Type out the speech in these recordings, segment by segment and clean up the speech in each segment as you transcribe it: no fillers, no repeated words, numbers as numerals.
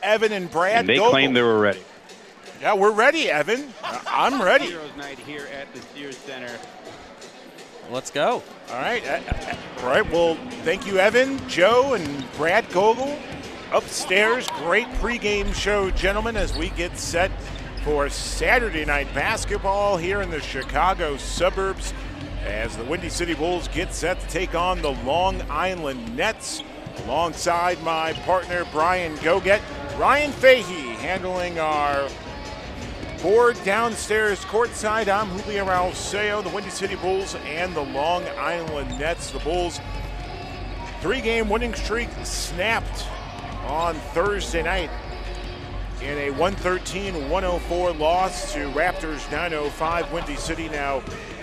Evan and Brad. And they claimed they were ready. Yeah, we're ready, Evan. I'm ready. Heroes Night here at the Sears Center. Let's go. All right. All right. Well, thank you, Evan, Joe, and Brad Gogol. Upstairs, great pregame show, gentlemen, as we get set for Saturday night basketball here in the Chicago suburbs as the Windy City Bulls get set to take on the Long Island Nets. Alongside my partner, Brian Goget, Ryan Fahey handling our board downstairs courtside. I'm Julio Alceo, the Windy City Bulls and the Long Island Nets. The Bulls' 3-game winning streak snapped on Thursday night in a 113-104 loss to Raptors 905. Windy City now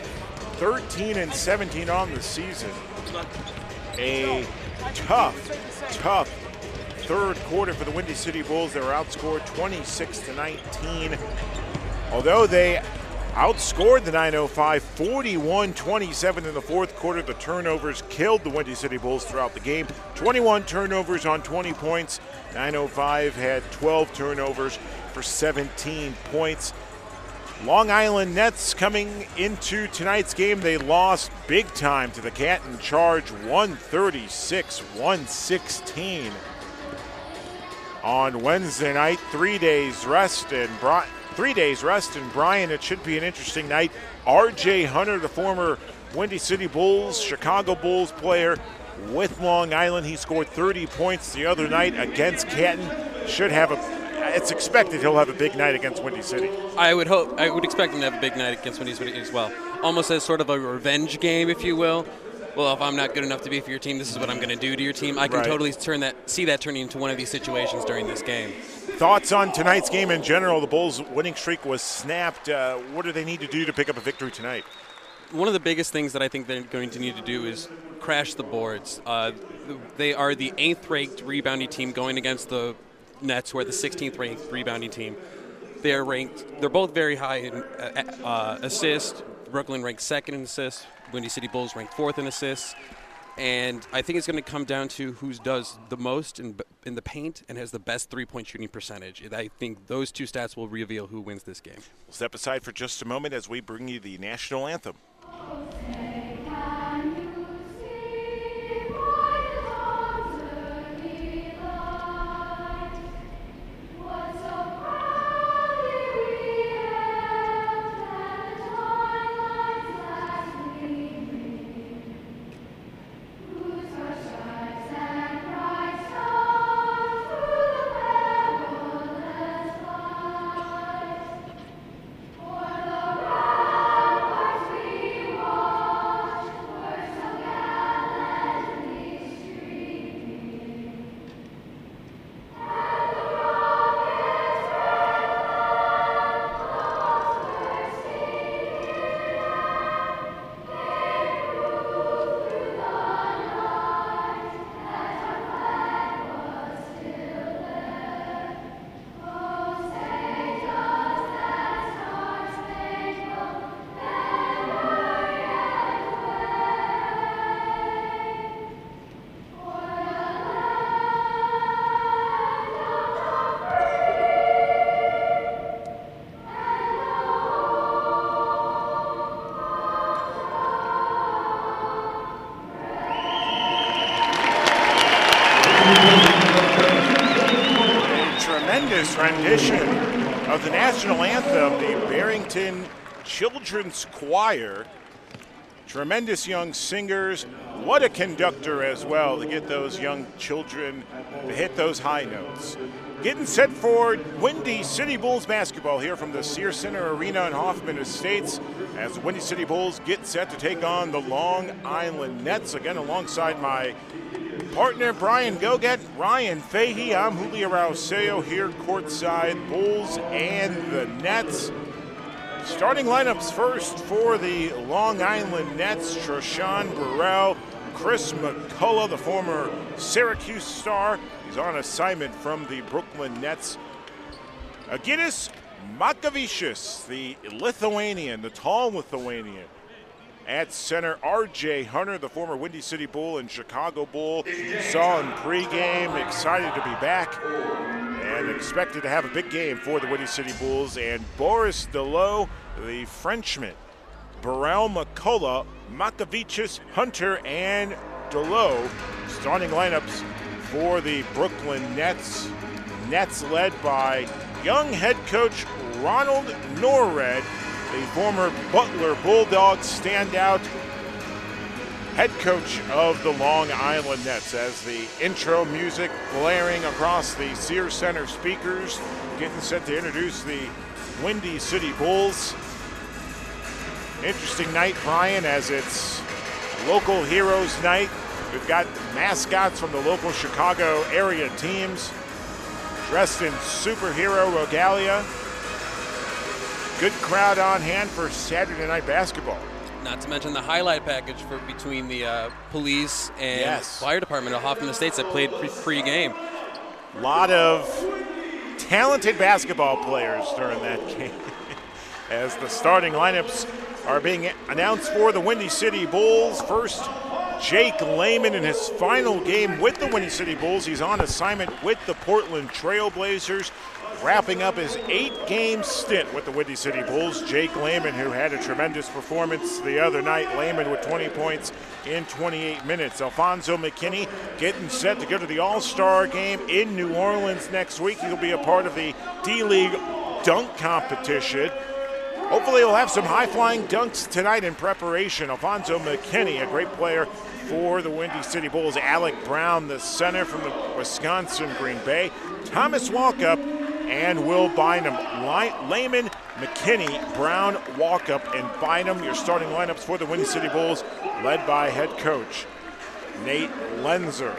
13-17 on the season. A tough third quarter for the Windy City Bulls. They were outscored 26-19. Although they outscored the 905 41-27 in the fourth quarter, the turnovers killed the Windy City Bulls throughout the game. 21 turnovers on 20 points. 905 had 12 turnovers for 17 points. Long Island Nets coming into tonight's game, they lost big time to the Canton Charge, 136-116. On Wednesday night, 3 days rest, and Brian, it should be an interesting night. R.J. Hunter, the former Windy City Bulls, Chicago Bulls player with Long Island, he scored 30 points the other night against Canton. It's expected he'll have a big night against Windy City. I would expect him to have a big night against Windy City as well. Almost as sort of a revenge game, if you will. Well, if I'm not good enough to be for your team, this is what I'm going to do to your team. I can totally see that turning into one of these situations during this game. Thoughts on tonight's game in general? The Bulls' winning streak was snapped. What do they need to do to pick up a victory tonight? One of the biggest things that I think they're going to need to do is crash the boards. They are the 8th-ranked rebounding team going against the Nets, who are the 16th-ranked rebounding team. They're both very high in assists. Brooklyn ranked 2nd in assists. Windy City Bulls ranked 4th in assists. And I think it's going to come down to who does the most in the paint and has the best three-point shooting percentage. I think those two stats will reveal who wins this game. We'll step aside for just a moment as we bring you the national anthem. Rendition of the national anthem, the Barrington Children's Choir. Tremendous young singers. What a conductor as well to get those young children to hit those high notes. Getting set for Windy City Bulls basketball here from the Sears Center Arena in Hoffman Estates as the Windy City Bulls get set to take on the Long Island Nets. Again, alongside my partner, Brian Goget, Ryan Fahey. I'm Julio Alceo here courtside, Bulls and the Nets. Starting lineups first for the Long Island Nets, Treshawn Burrell, Chris McCullough, the former Syracuse star. He's on assignment from the Brooklyn Nets. Agitas Makavicius, the Lithuanian, the tall Lithuanian. At center, R.J. Hunter, the former Windy City Bull and Chicago Bull. Saw him pregame, excited to be back. and expected to have a big game for the Windy City Bulls. And Boris Delot, the Frenchman, Burrell, McCullough, Makavicius, Hunter, and Delot, starting lineups for the Brooklyn Nets. Nets led by young head coach Ronald Norred, the former Butler Bulldogs standout head coach of the Long Island Nets. As the intro music blaring across the Sears Center speakers, getting set to introduce the Windy City Bulls. Interesting night, Brian, as it's Local Heroes Night. We've got mascots from the local Chicago area teams dressed in superhero regalia. Good crowd on hand for Saturday night basketball. Not to mention the highlight package for between the police and fire department of Hoffman Estates that played pre-game. A lot of talented basketball players during that game as the starting lineups are being announced for the Windy City Bulls. First, Jake Layman in his final game with the Windy City Bulls. He's on assignment with the Portland Trail Blazers, wrapping up his 8-game stint with the Windy City Bulls. Jake Layman, who had a tremendous performance the other night. Layman with 20 points in 28 minutes. Alfonso McKinney getting set to go to the All-Star game in New Orleans next week. He'll be a part of the D-League dunk competition. Hopefully he'll have some high-flying dunks tonight in preparation. Alfonso McKinney, a great player for the Windy City Bulls. Alec Brown, the center from the Wisconsin Green Bay. Thomas Walkup and Will Bynum. Layman, McKinney, Brown, Walkup, and Bynum, your starting lineups for the Windy City Bulls, led by head coach Nate Lenzer.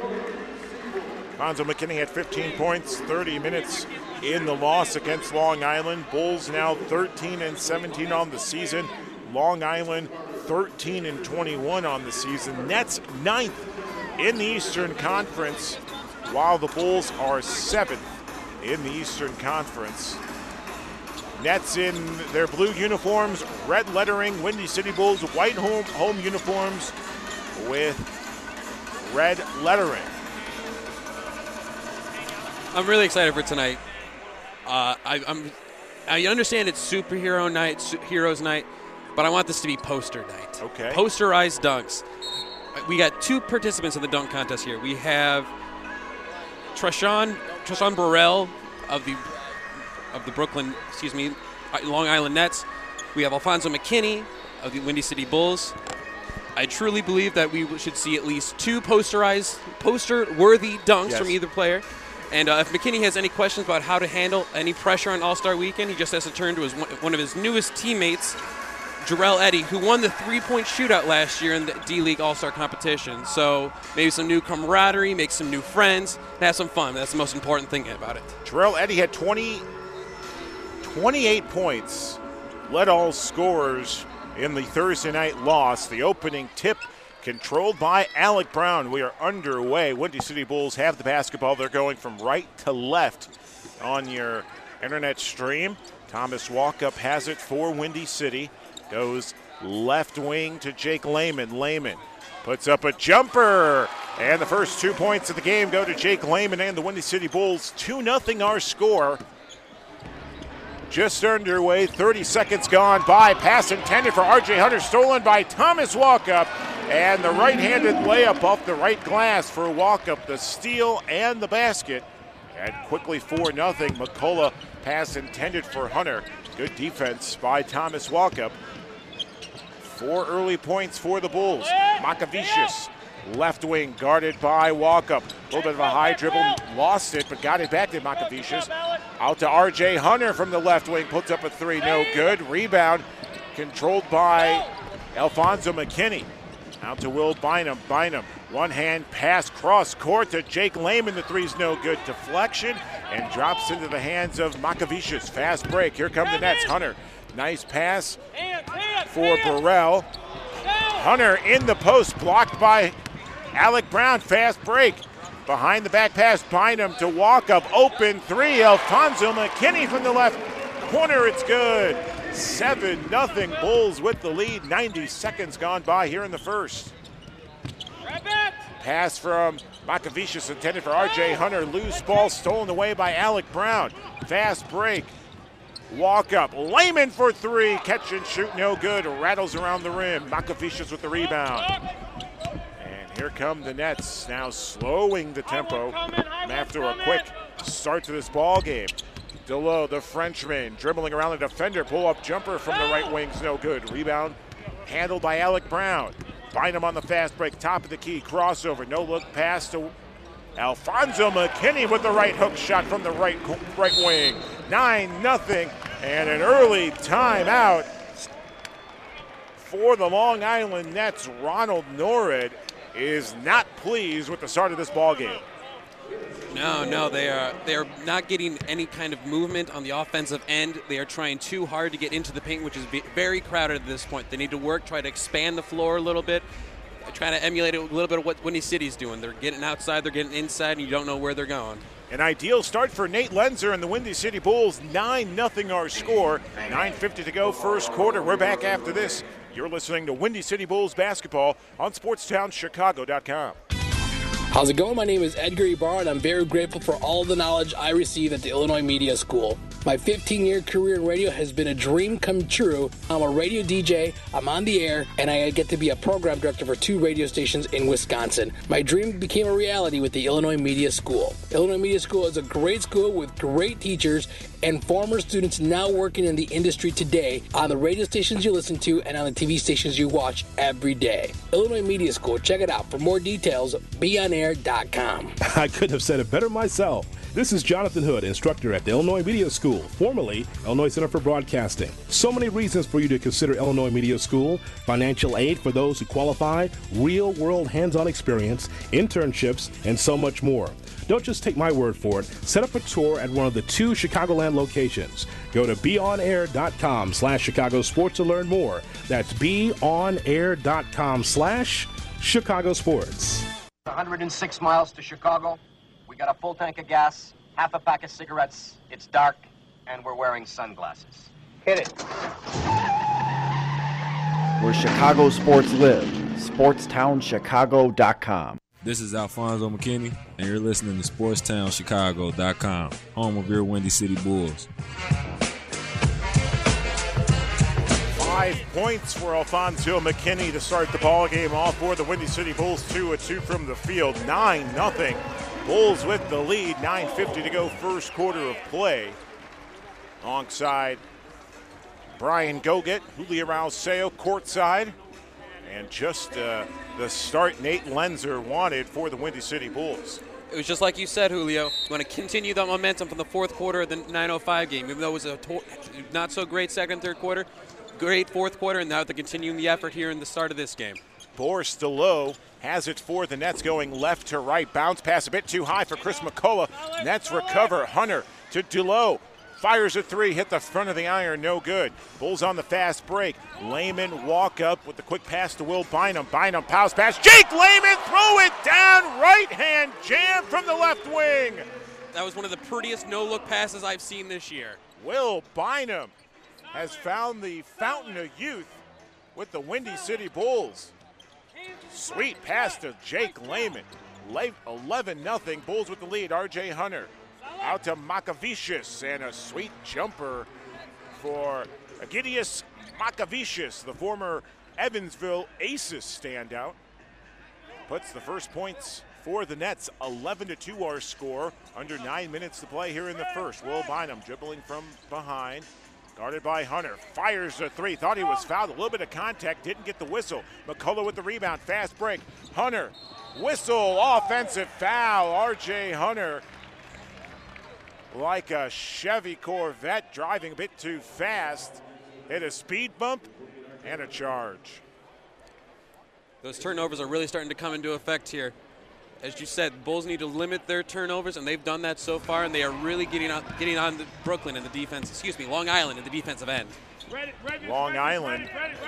Alfonso McKinney had 15 points, 30 minutes in the loss against Long Island. Bulls now 13-17 on the season. Long Island 13-21 on the season. Nets 9th in the Eastern Conference, while the Bulls are 7th in the Eastern Conference. Nets in their blue uniforms, red lettering. Windy City Bulls white home uniforms with red lettering. I'm really excited for tonight. I understand it's superhero night, heroes night, but I want this to be poster night. Okay. Posterized dunks. We got 2 participants in the dunk contest here. We have Treshawn Burrell of the Brooklyn, Long Island Nets. We have Alfonso McKinney of the Windy City Bulls. I truly believe that we should see at least 2 poster-worthy dunks from either player. And if McKinney has any questions about how to handle any pressure on All-Star Weekend, he just has to turn to one of his newest teammates, Jarrell Eddy, who won the 3-point shootout last year in the D-League All-Star competition. So maybe some new camaraderie, make some new friends, and have some fun. That's the most important thing about it. Jarrell Eddy had 28 points, led all scorers in the Thursday night loss. The opening tip controlled by Alec Brown. We are underway. Windy City Bulls have the basketball. They're going from right to left on your internet stream. Thomas Walkup has it for Windy City. Goes left wing to Jake Layman. Layman puts up a jumper. And the first 2 points of the game go to Jake Layman and the Windy City Bulls. 2-0 our score. Just underway, 30 seconds gone by. Pass intended for R.J. Hunter, stolen by Thomas Walkup. And the right-handed layup off the right glass for Walkup, the steal and the basket. And quickly 4-0. McCullough pass intended for Hunter. Good defense by Thomas Walkup. 4 early points for the Bulls. Makavicius, left wing, guarded by Walkup. A little bit of a high dribble, lost it, but got it back to Makavicius. Out to R.J. Hunter from the left wing, puts up a 3, no good. Rebound controlled by Alfonso McKinney. Out to Will Bynum. Bynum, one-hand pass cross court to Jake Layman. The 3's no good. Deflection and drops into the hands of Makavicius. Fast break. Here come the Nets. Hunter, nice pass for Burrell. Hunter in the post, blocked by Alec Brown. Fast break. Behind the back pass, Bynum to Walkup. Open 3. Alfonso McKinney from the left corner. It's good. 7-0 Bulls with the lead. 90 seconds gone by here in the first. Pass from Makavicius intended for R.J. Hunter. Loose ball stolen away by Alec Brown. Fast break. Walk up. Lehman for three. Catch and shoot, no good. Rattles around the rim. Makavicius with the rebound. And here come the Nets, now slowing the tempo after a quick start to this ball game. Delo, the Frenchman, dribbling around the defender. Pull-up jumper from the right wing's no good. Rebound handled by Alec Brown. Bynum on the fast break, top of the key, crossover, no look pass to Alfonso McKinney with the right hook shot from the right wing. 9-0, and an early timeout for the Long Island Nets. Ronald Norrid is not pleased with the start of this ball game. No, they are not getting any kind of movement on the offensive end. They are trying too hard to get into the paint, which is very crowded at this point. They need to work, try to expand the floor a little bit, try to emulate a little bit of what Windy City's doing. They're getting outside, they're getting inside, and you don't know where they're going. An ideal start for Nate Lenzer and the Windy City Bulls. 9-0 our score. 9:50 to go first quarter. We're back after this. You're listening to Windy City Bulls basketball on SportsTownChicago.com. How's it going? My name is Edgar Ibarra, and I'm very grateful for all the knowledge I received at the Illinois Media School. My 15-year career in radio has been a dream come true. I'm a radio DJ, I'm on the air, and I get to be a program director for 2 radio stations in Wisconsin. My dream became a reality with the Illinois Media School. Illinois Media School is a great school with great teachers and former students now working in the industry today on the radio stations you listen to and on the TV stations you watch every day. Illinois Media School, check it out. For more details, beonair.com. I couldn't have said it better myself. This is Jonathan Hood, instructor at the Illinois Media School, formerly Illinois Center for Broadcasting. So many reasons for you to consider Illinois Media School: financial aid for those who qualify, real-world hands-on experience, internships, and so much more. Don't just take my word for it. Set up a tour at one of the 2 Chicagoland locations. Go to beonair.com/Chicago Sports to learn more. That's beonair.com/Chicago Sports. 106 miles to Chicago. We got a full tank of gas, half a pack of cigarettes. It's dark, and we're wearing sunglasses. Hit it. Where Chicago sports live. SportsTownChicago.com. This is Alfonso McKinney, and you're listening to SportsTownChicago.com, home of your Windy City Bulls. 5 points for Alfonso McKinney to start the ball game off for the Windy City Bulls. 2-2 from the field. 9-0. Bulls with the lead. 9:50 to go first quarter of play. Alongside Brian Goget, Julio Rauseo courtside. And just the start Nate Lenzer wanted for the Windy City Bulls. It was just like you said, Julio. You want to continue the momentum from the fourth quarter of the 9:05 game. Even though it was a not so great second and third quarter, great fourth quarter, and now they're continuing the effort here in the start of this game. Boris DeLoe has it for the Nets, going left to right. Bounce pass a bit too high for Chris McCullough. Nets recover. Hunter to DeLoe. Fires a three, hit the front of the iron, no good. Bulls on the fast break. Lehman walk up with the quick pass to Will Bynum. Bynum pows pass. Jake Lehman, throw it down. Right hand jam from the left wing. That was one of the prettiest no-look passes I've seen this year. Will Bynum has found the fountain of youth with the Windy City Bulls. Sweet pass to Jake Lehman. 11-0. Bulls with the lead. R.J. Hunter out to Makavicius, and a sweet jumper for Egidius Makavicius, the former Evansville Aces standout. Puts the first points for the Nets. 11-2 our score. Under 9 minutes to play here in the first. Will Bynum dribbling from behind. Guarded by Hunter. Fires a three. Thought he was fouled. A little bit of contact. Didn't get the whistle. McCullough with the rebound. Fast break. Hunter. Whistle. Offensive foul. R.J. Hunter, like a Chevy Corvette, driving a bit too fast. Hit a speed bump and a charge. Those turnovers are really starting to come into effect here. As you said, Bulls need to limit their turnovers, and they've done that so far, and they are really getting on the Brooklyn in the defense, Long Island in the defensive end. Long Island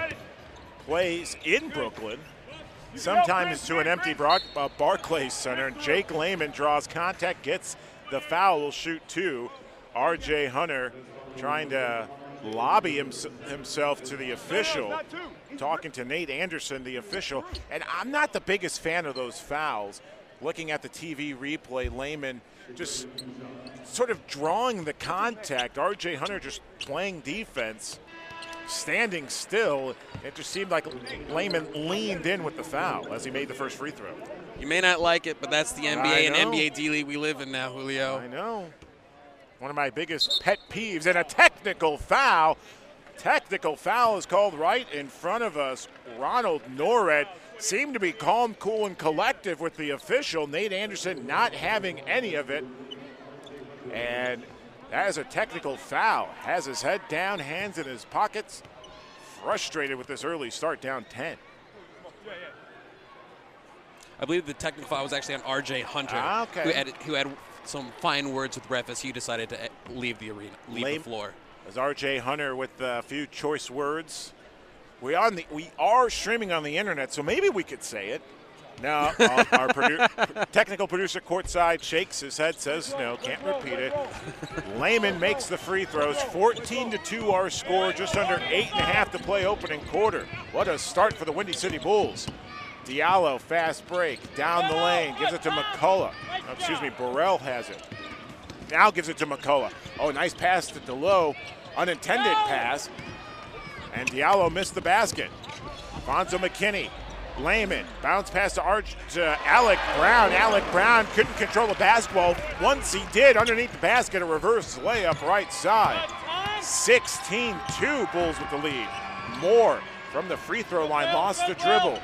plays in Brooklyn, sometimes to an empty Barclays Center. Jake Lehman draws contact, gets the foul, will shoot two. R.J. Hunter trying to lobby himself to the official, talking to Nate Anderson, the official. And I'm not the biggest fan of those fouls. Looking at the TV replay, Lehman just sort of drawing the contact. R.J. Hunter just playing defense, standing still. It just seemed like Lehman leaned in with the foul as he made the first free throw. You may not like it, but that's the NBA and NBA D-League we live in now, Julio. I know. One of my biggest pet peeves, and a technical foul. Technical foul is called right in front of us. Ronald Norred seemed to be calm, cool, and collective with the official. Nate Anderson not having any of it. And that is a technical foul. Has his head down, hands in his pockets. Frustrated with this early start, down 10. I believe the technical foul was actually on R.J. Hunter, who had some fine words with ref as he decided to leave the arena, leave the floor. As R.J. Hunter with a few choice words. We are streaming on the internet, so maybe we could say it. Now, our technical producer courtside shakes his head, says no, can't repeat it. Lehman makes the free throws. 14-2 our score, just under 8.5 to play opening quarter. What a start for the Windy City Bulls. Diallo, fast break, down the lane, gives it to McCullough. Burrell has it. Now gives it to McCullough. Oh, nice pass to DeLoe, unintended pass. And Diallo missed the basket. Alfonso McKinney, Lehman, bounce pass to Alec Brown. Alec Brown couldn't control the basketball. Once he did, underneath the basket, a reverse layup right side. 16-2 Bulls with the lead. Moore from the free throw line, lost the dribble.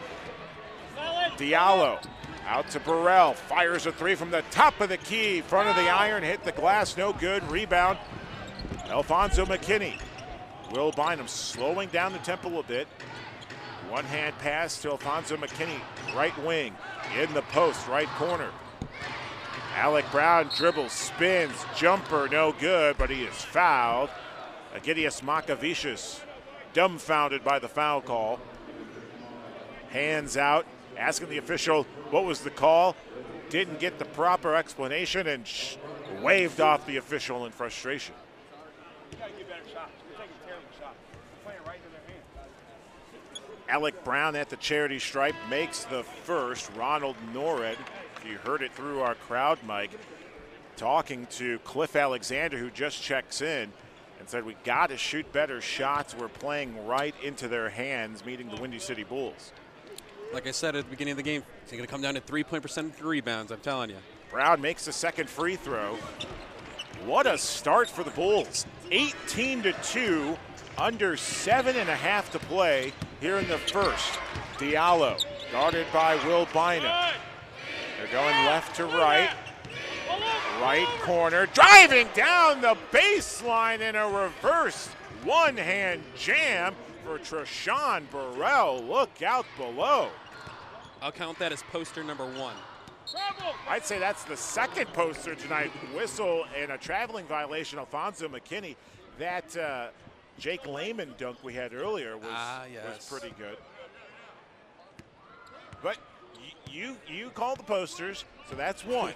Diallo out to Burrell, fires a three from the top of the key, front of the iron, hit the glass, no good. Rebound, Alfonso McKinney. Will Bynum slowing down the tempo a bit. One hand pass to Alfonso McKinney, right wing, in the post, right corner. Alec Brown dribbles, spins, jumper, no good, but he is fouled. Agidius Makavicius dumbfounded by the foul call. Hands out, asking the official what was the call. Didn't get the proper explanation and waved off the official in frustration. Alec Brown at the charity stripe makes the first. Ronald Norred, if you heard it through our crowd mic, talking to Cliff Alexander, who just checks in, and said, we got to shoot better shots. We're playing right into their hands, meeting the Windy City Bulls. Like I said at the beginning of the game, it's going to come down to 3-point percentage rebounds, I'm telling you. Brown makes the second free throw. What a start for the Bulls. 18-2, under 7.5 to play here in the first. Diallo, guarded by Will Bynum. They're going left to right. Right corner, driving down the baseline in a reverse one-hand jam for Treshawn Burrell. Look out below. I'll count that as poster number 1. I'd say that's the second poster tonight. Whistle and a traveling violation, Alfonso McKinney. That Jake Lehman dunk we had earlier was pretty good. But you called the posters, so that's one.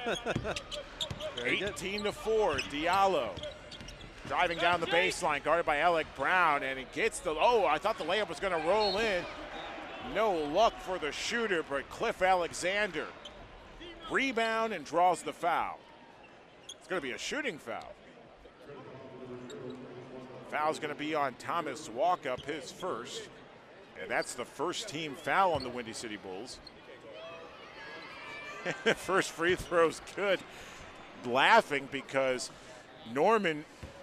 18-4, Diallo. Driving down the baseline, guarded by Alec Brown, and he gets I thought the layup was going to roll in. No luck for the shooter, but Cliff Alexander rebound and draws the foul. It's going to be a shooting foul. Foul's going to be on Thomas Walkup, his first. And that's the first team foul on the Windy City Bulls. First free throw's good. Laughing because Ronald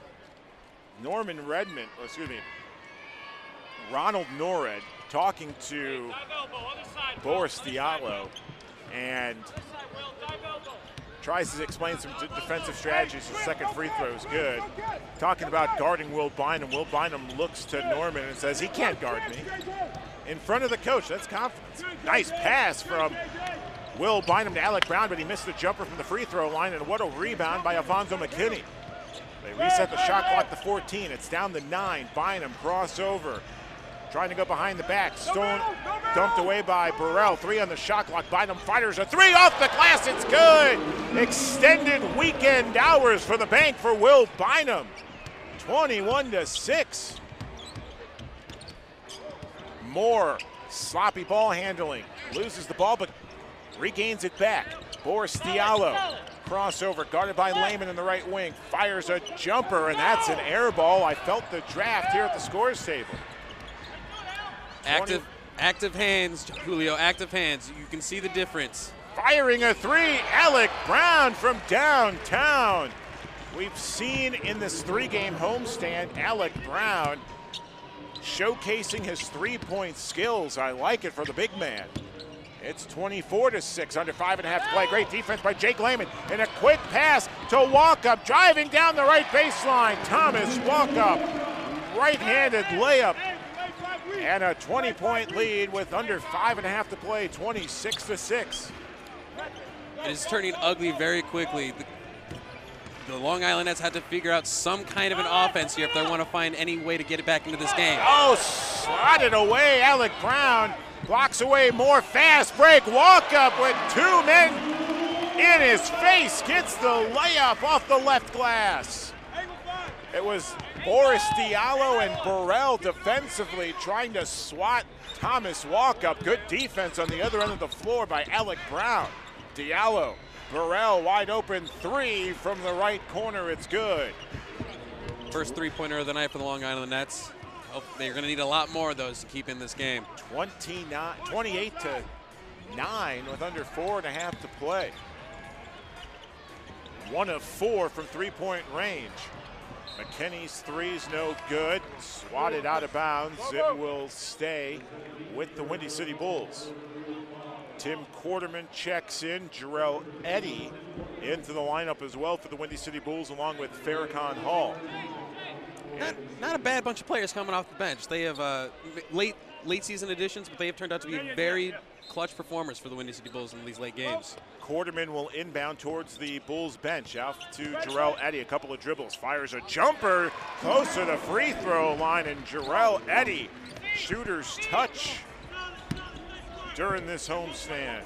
Norred talking to Boris Diallo and tries to explain some defensive strategies. His second free throw is good. Talking about guarding Will Bynum. Will Bynum looks to Norman and says, he can't guard me. In front of the coach, that's confidence. Nice pass from Will Bynum to Alec Brown, but he missed the jumper from the free throw line, and what a rebound by Alfonso McKinney. They reset the shot clock to 14. It's down to 9. Bynum crossover. Trying to go behind the back. Stone dumped away by Burrell. 3 on the shot clock. Bynum fires a 3 off the glass. It's good. Extended weekend hours for the bank for Will Bynum. 21-6. Moore, sloppy ball handling. Loses the ball, but regains it back. Boris Diallo, crossover, guarded by Lehman in the right wing. Fires a jumper, and that's an air ball. I felt the draft here at the scores table. Active hands, Julio, active hands. You can see the difference. Firing a three, Alec Brown from downtown. We've seen in this three-game homestand, Alec Brown showcasing his three-point skills. I like it for the big man. It's 24-6, under 5.5 to play. Great defense by Jake Lehman, and a quick pass to Walkup, driving down the right baseline. Thomas Walkup, right-handed layup, and a 20-point lead with under 5.5 to play, 26-6. It is turning ugly very quickly. The Long Island Nets had to figure out some kind of an offense here if they want to find any way to get it back into this game. Oh, slotted away, Alec Brown. Blocks away more, fast break, Walkup with two men in his face. Gets the layup off the left glass. It was Boris Diallo and Burrell defensively trying to swat Thomas Walkup. Good defense on the other end of the floor by Alec Brown. Diallo, Burrell wide open three from the right corner. It's good. First three-pointer of the night for the Long Island Nets. They're going to need a lot more of those to keep in this game. 28-9 with under 4.5 to play. 1 of 4 from three-point range. McKinney's three's no good. Swatted out of bounds. It will stay with the Windy City Bulls. Tim Quarterman checks in. Jarrell Eddy into the lineup as well for the Windy City Bulls, along with Farrakhan Hall. Not a bad bunch of players coming off the bench. They have late season additions, but they have turned out to be very clutch performers for the Windy City Bulls in these late games. Quarterman will inbound towards the Bulls bench. Out to Jarrell Eddy, a couple of dribbles. Fires a jumper close to the free throw line, and Jarrell Eddy, shooter's touch during this homestand.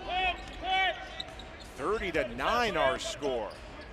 30-9 our score.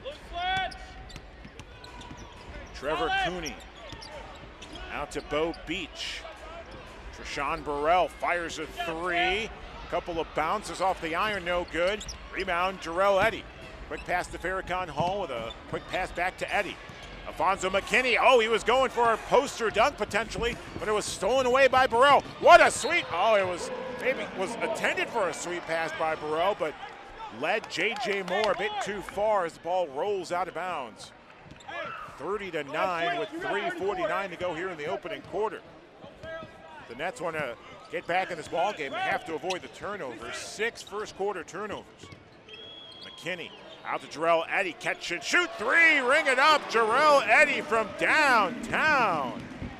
Trevor Cooney out to Bo Beach. Treshawn Burrell fires a three. Couple of bounces off the iron, no good. Rebound, Jarrell Eddy. Quick pass to Farrakhan Hall with a quick pass back to Eddy. Alfonso McKinney, he was going for a poster dunk potentially, but it was stolen away by Burrell. What a sweep! It was intended for a sweep pass by Burrell, but led J.J. Moore a bit too far as the ball rolls out of bounds. 30-9 with 3:49 to go here in the opening quarter. The Nets want to get back in this ball game and have to avoid the turnovers. 6 first quarter turnovers. McKinney out to Jarrell Eddy, catch and shoot three, ring it up. Jarrell Eddy from downtown.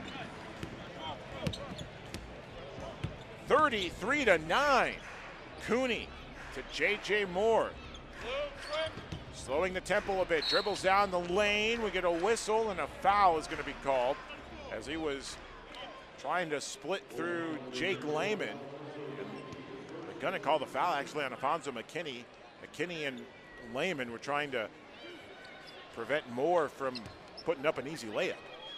33-9. Cooney to J.J. Moore. Slowing the tempo a bit, dribbles down the lane. We get a whistle and a foul is going to be called as he was trying to split through Jake Lehman. They're going to call the foul actually on Alfonso McKinney. McKinney and Lehman were trying to prevent Moore from putting up an easy layup.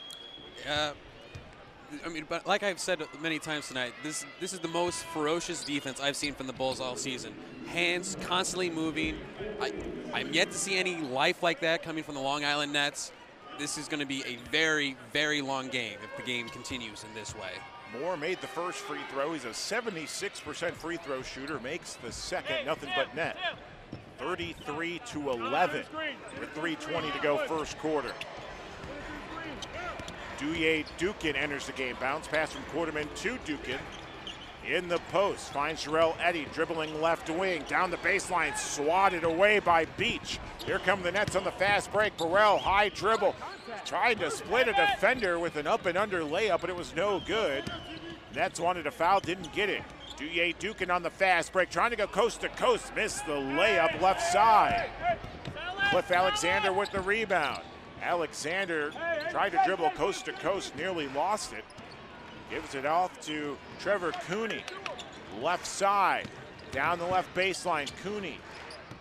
But like I've said many times tonight, this is the most ferocious defense I've seen from the Bulls all season. Hands constantly moving. I'm yet to see any life like that coming from the Long Island Nets. This is going to be a very, very long game if the game continues in this way. Moore made the first free throw. He's a 76% free throw shooter. Makes the second, nothing but net. 33-11 with 3:20 to go first quarter. Douye Dukin enters the game. Bounce pass from Quarterman to Dukin. In the post, finds Jarrell Eddy dribbling left wing. Down the baseline, swatted away by Beach. Here come the Nets on the fast break. Burrell, high dribble. Tried to split a defender with an up and under layup, but it was no good. Nets wanted a foul, didn't get it. Douye Dukin on the fast break, trying to go coast to coast. Missed the layup left side. Cliff Alexander with the rebound. Alexander tried to dribble coast to coast, nearly lost it. Gives it off to Trevor Cooney. Left side, down the left baseline. Cooney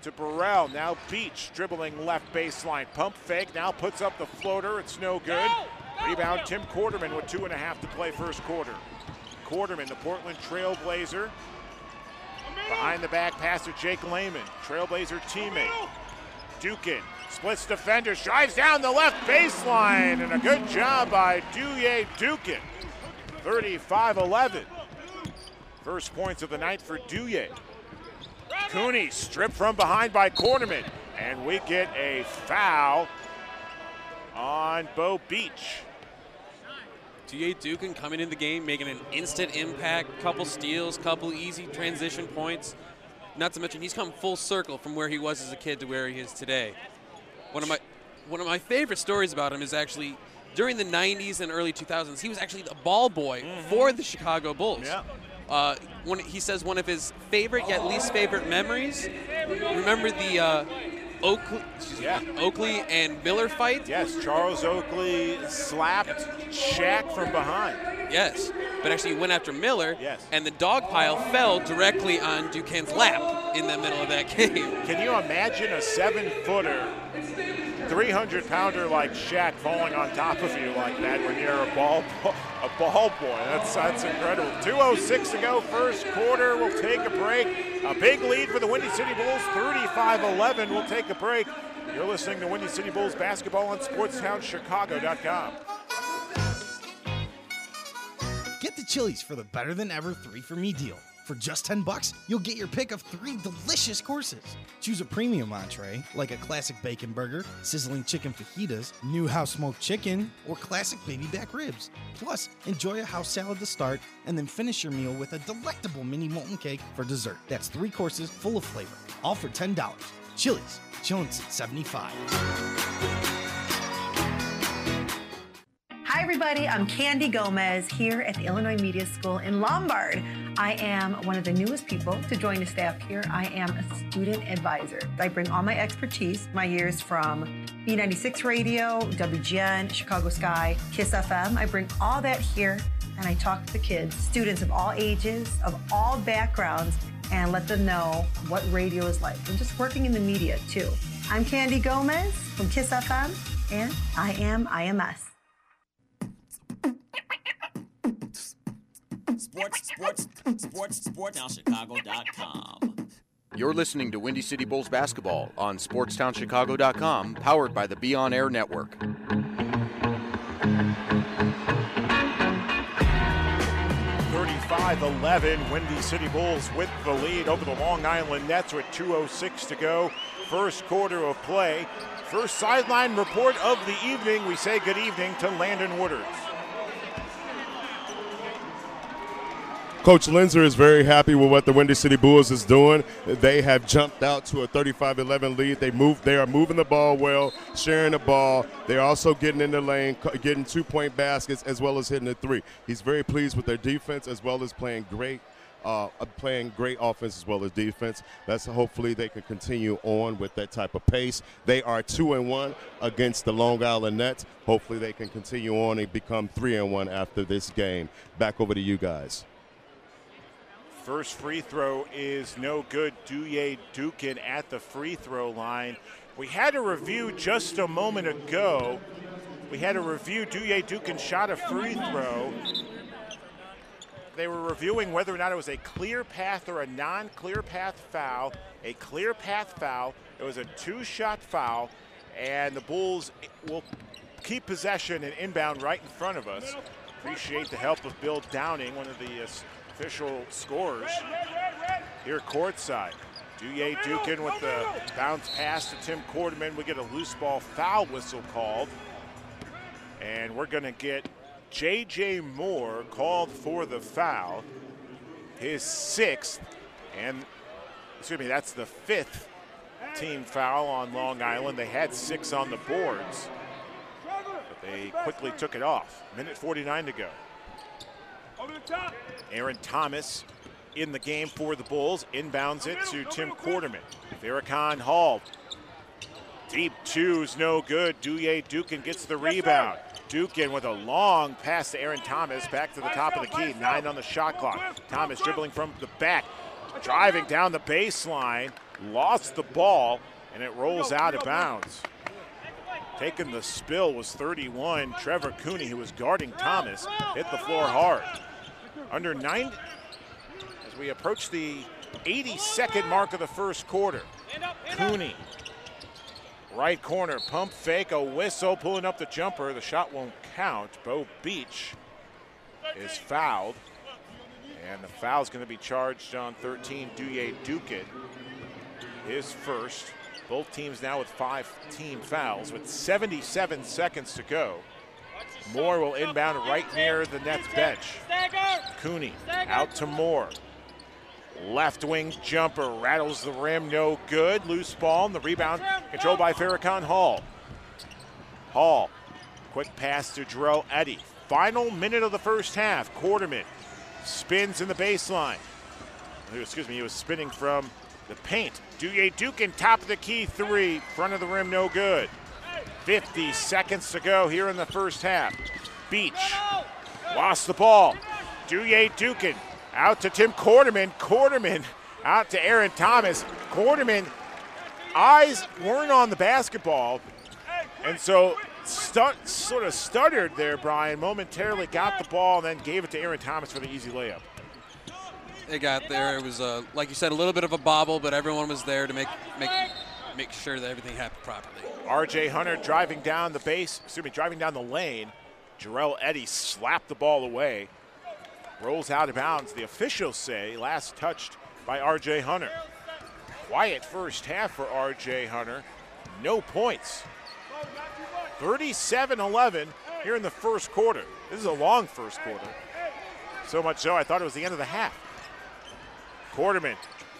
to Burrell. Now Beach dribbling left baseline. Pump fake. Now puts up the floater. It's no good. Rebound Tim Quarterman with 2.5 to play first quarter. Quarterman, the Portland Trailblazer. Behind the back pass to Jake Lehman. Trailblazer teammate. Dukin splits defenders. Drives down the left baseline. And a good job by Douye Dukin. 35-11. First points of the night for Douye. Cooney stripped from behind by Quarterman. And we get a foul on Bo Beach. Douye Dukin coming in the game, making an instant impact, couple steals, couple easy transition points. Not to mention, he's come full circle from where he was as a kid to where he is today. One of my favorite stories about him is actually during the 90s and early 2000s, he was actually the ball boy for the Chicago Bulls. Yeah. He says one of his favorite yet least favorite memories, remember the Oakley and Miller fight? Yes, Charles Oakley slapped Shaq from behind. Yes, but actually he went after Miller, Yes. and the dog pile fell directly on Duquesne's lap in the middle of that game. Can you imagine a 7-footer, 300-pounder like Shaq falling on top of you like that when you're a ball boy? That's incredible. 2:06 to go, first quarter. We'll take a break. A big lead for the Windy City Bulls, 35-11. We'll take a break. You're listening to Windy City Bulls basketball on SportsTownChicago.com. Get to Chili's for the better than ever 3 for Me deal. For just $10, you'll get your pick of 3 delicious courses. Choose a premium entree, like a classic bacon burger, sizzling chicken fajitas, new house smoked chicken, or classic baby back ribs. Plus, enjoy a house salad to start, and then finish your meal with a delectable mini molten cake for dessert. That's 3 courses full of flavor, all for $10. Chili's, chillin' since '75. Hi everybody, I'm Candy Gomez here at the Illinois Media School in Lombard. I am one of the newest people to join the staff here. I am a student advisor. I bring all my expertise, my years from B96 Radio, WGN, Chicago Sky, KISS FM. I bring all that here and I talk to the kids, students of all ages, of all backgrounds, and let them know what radio is like. I'm just working in the media too. I'm Candy Gomez from KISS FM and I am IMS. SportsTownChicago.com. You're listening to Windy City Bulls basketball on SportsTownChicago.com, powered by the Be On Air Network. 35-11, Windy City Bulls with the lead over the Long Island Nets with 2:06 to go. First quarter of play. First sideline report of the evening. We say good evening to Landon Woodard. Coach Linzer is very happy with what the Windy City Bulls is doing. They have jumped out to a 35-11 lead. They are moving the ball well, sharing the ball. They're also getting in the lane, getting 2-point baskets as well as hitting the 3. He's very pleased with their defense as well as playing great offense as well as defense. Hopefully they can continue on with that type of pace. They are 2-1 against the Long Island Nets. Hopefully they can continue on and become 3-1 after this game. Back over to you guys. First free throw is no good. Douye Dukin at the free throw line. We had a review just a moment ago. Douye Dukin shot a free throw. They were reviewing whether or not it was a clear path or a non-clear path foul. A clear path foul. It was a 2-shot foul, and the Bulls will keep possession and inbound right in front of us. Appreciate the help of Bill Downing, one of the official scorers here courtside. Douye Dukin with the bounce pass to Tim Quarterman. We get a loose ball foul whistle called, and we're going to get J.J. Moore called for the foul, his 6th, and that's the 5th team foul on Long Island. They had 6 on the boards, but they quickly took it off. Minute 49 to go. Aaron Thomas in the game for the Bulls. Inbounds it to Tim Quarterman. Farrakhan Hall. Deep 2's no good. Douye Dukin gets the rebound. Dukin with a long pass to Aaron Thomas. Back to the top of the key. 9 on the shot clock. Thomas dribbling from the back. Driving down the baseline. lost the ball, and it rolls out of bounds. Taking the spill was 31. Trevor Cooney, who was guarding Thomas, hit the floor hard. Under 9, as we approach the 82nd mark of the first quarter. Cooney, right corner, pump fake, a whistle, pulling up the jumper. The shot won't count. Bo Beach is fouled. And the foul's going to be charged on 13, Duye Dukin. His first. Both teams now with 5 team fouls with 77 seconds to go. Moore will inbound right near the Nets bench. Cooney out to Moore. Left wing jumper rattles the rim, no good. Loose ball, and the rebound controlled by Farrakhan Hall. Hall, quick pass to Jarrell Eddy. Final minute of the first half. Quarterman spins in the baseline. He was spinning from the paint. Duye Dukin, top of the key three, front of the rim, no good. 50 seconds to go here in the first half. Beach lost the ball. Duye Dukin out to Tim Quarterman. Quarterman out to Aaron Thomas. Quarterman, eyes weren't on the basketball, and so sort of stuttered there, Brian. Momentarily got the ball and then gave it to Aaron Thomas for the easy layup. They got there. It was, like you said, a little bit of a bobble, but everyone was there to make sure that everything happened properly. R.J. Hunter driving down the lane. Jarrell Eddy slapped the ball away. Rolls out of bounds. The officials say last touched by R.J. Hunter. Quiet first half for R.J. Hunter. No points. 37-11 here in the first quarter. This is a long first quarter. So much so I thought it was the end of the half. Quarterman.